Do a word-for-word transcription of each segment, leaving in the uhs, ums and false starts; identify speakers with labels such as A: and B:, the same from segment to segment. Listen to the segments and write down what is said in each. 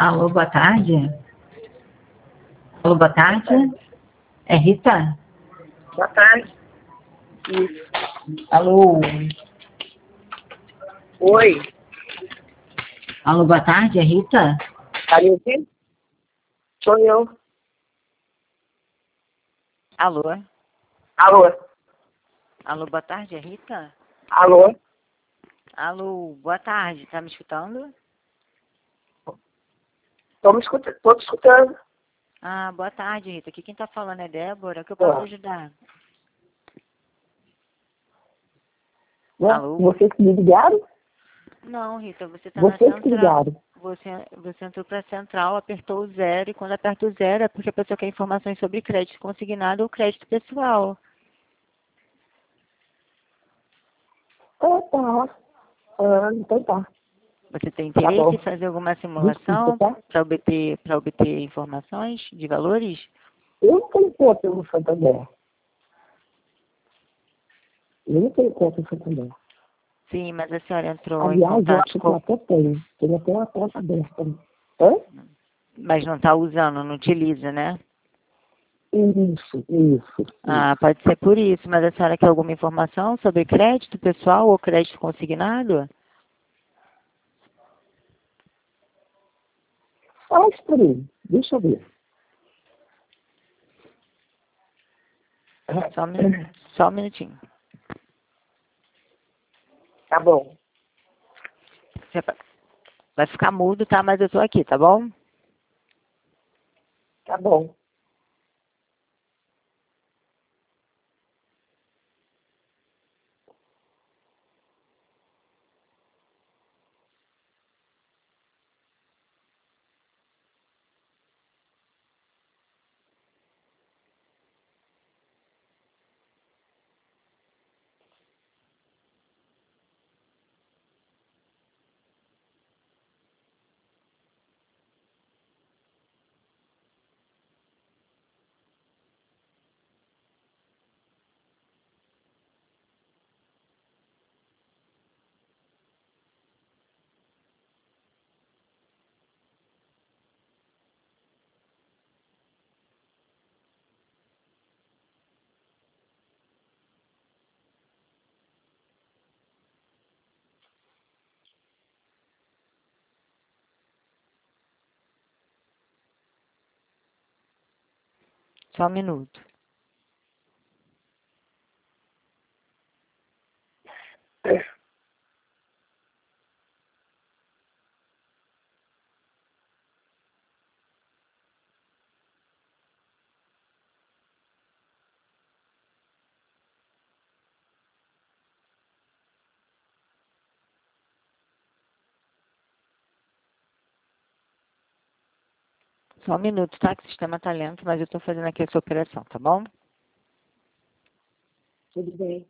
A: Alô, boa tarde. Alô, boa tarde. É Rita?
B: Boa tarde. Isso.
A: Alô.
B: Oi.
A: Alô, boa tarde, é Rita?
B: Tá me ouvindo? Sou eu.
C: Alô?
B: Alô?
C: Alô, boa tarde, é Rita?
B: Alô?
C: Alô, boa tarde, tá me escutando?
B: Tô me escutando. Tô te escutando.
C: Ah, boa tarde, Rita. Aqui quem tá falando é Débora, o que eu posso
B: Ah.
C: ajudar?
B: Né?
C: Alô?
B: Vocês que me ligaram?
C: Não, Rita, você tá na
B: Vocês que
C: central.
B: ligaram.
C: Você, você entrou pra central, apertou o zero, e quando aperta o zero é porque a pessoa quer informações sobre crédito consignado ou crédito pessoal.
B: Ah, tá. Ah, então tá.
C: Você tem
B: Tá
C: interesse
B: bom.
C: em fazer alguma
B: Desculpa,
C: simulação
B: tá?
C: para obter, para obter informações de valores?
B: Eu não tenho conta no Santander. Eu não tenho conta no Santander.
C: Sim, mas a senhora entrou em
B: Aliás, eu
C: contato
B: acho que eu
C: com...
B: até tenho. Tenho até uma conta aberta. Hã?
C: Mas não está usando, não utiliza, né?
B: Isso, isso.
C: Ah, pode ser por isso, mas a senhora quer alguma informação sobre crédito pessoal ou crédito consignado?
B: Faz pra mim. Deixa eu ver.
C: Só um, minu- só um minutinho.
B: Tá bom.
C: Você va- vai ficar mudo, tá? Mas eu tô aqui, tá bom?
B: Tá bom.
C: Só um minuto. Só um minuto, tá? Que o sistema tá lento, mas eu tô fazendo aqui essa operação, tá bom?
B: Tudo bem.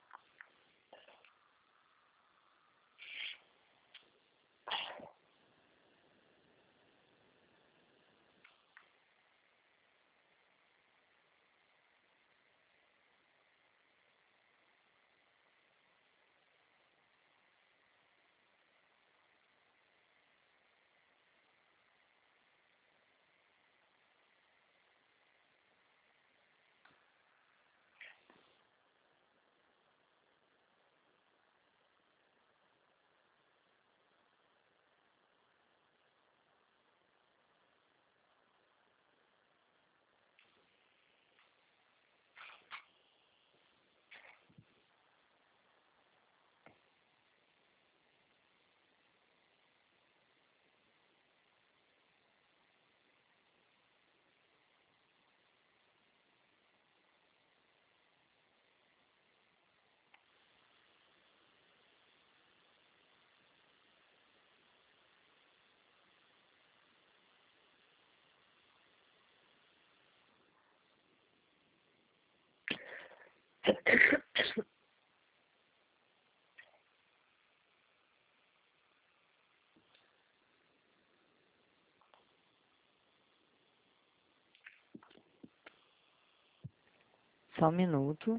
C: Só um minuto.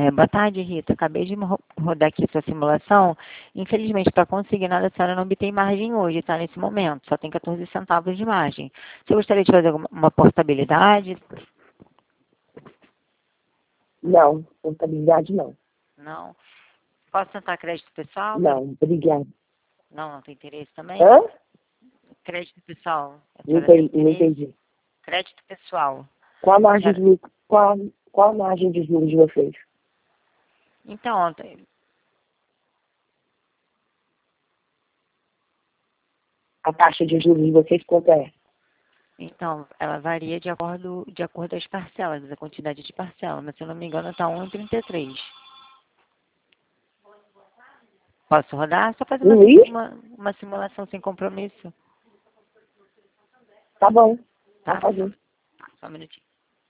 C: É, boa tarde, Rita. Acabei de ro- rodar aqui sua simulação. Infelizmente, para conseguir nada, a senhora não obtém margem hoje, tá? Nesse momento. Só tem quatorze centavos de margem. Você gostaria de fazer alguma uma portabilidade?
B: Não, contabilidade não.
C: Não. Posso tentar crédito pessoal?
B: Não, obrigada.
C: Não, não tem interesse também?
B: Hã?
C: Crédito pessoal. A
B: Não
C: senhora tem
B: entendi. Não
C: interesse?
B: entendi.
C: Crédito pessoal.
B: Qual a margem
C: Senhora-
B: de lucro? Qual, qual a margem de juros de vocês?
C: Então,
B: A taxa de juros de vocês quanto é?
C: então, ela varia de acordo, de acordo às parcelas, a quantidade de parcela, mas se eu não me engano está um vírgula trinta e três. Posso rodar? Só fazer uma,
B: Ui?
C: simu- uma, uma simulação sem compromisso.
B: Tá bom.
C: Tá?
B: Tá fazendo.
C: Só um minutinho.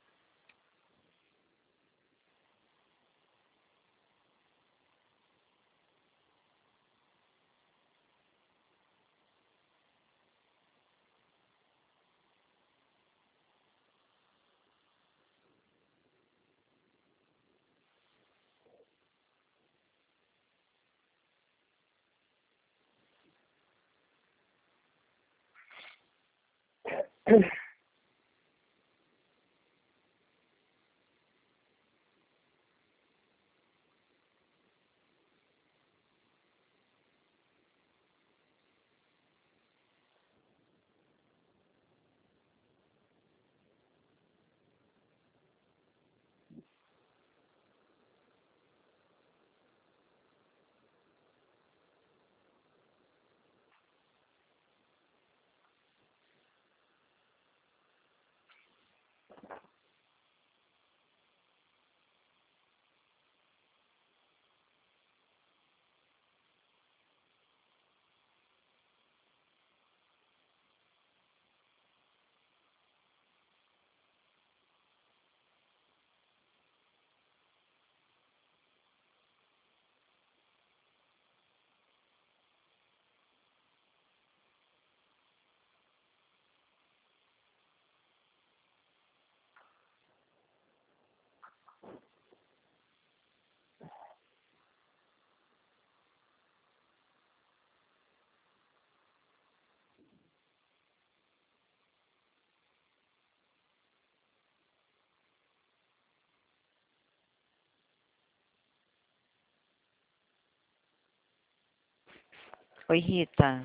C: Oi, Rita.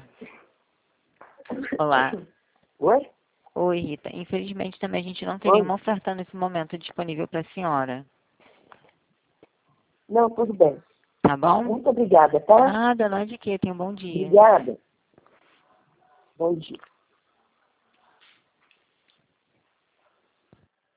C: Olá.
B: Oi?
C: Oi, Rita. Infelizmente também a gente não tem
B: Oi?
C: nenhuma oferta nesse momento disponível para a senhora.
B: Não, tudo bem.
C: Tá bom?
B: Muito obrigada, tá?
C: Nada, não é de quê. Tenha um bom dia.
B: Obrigada. Bom dia.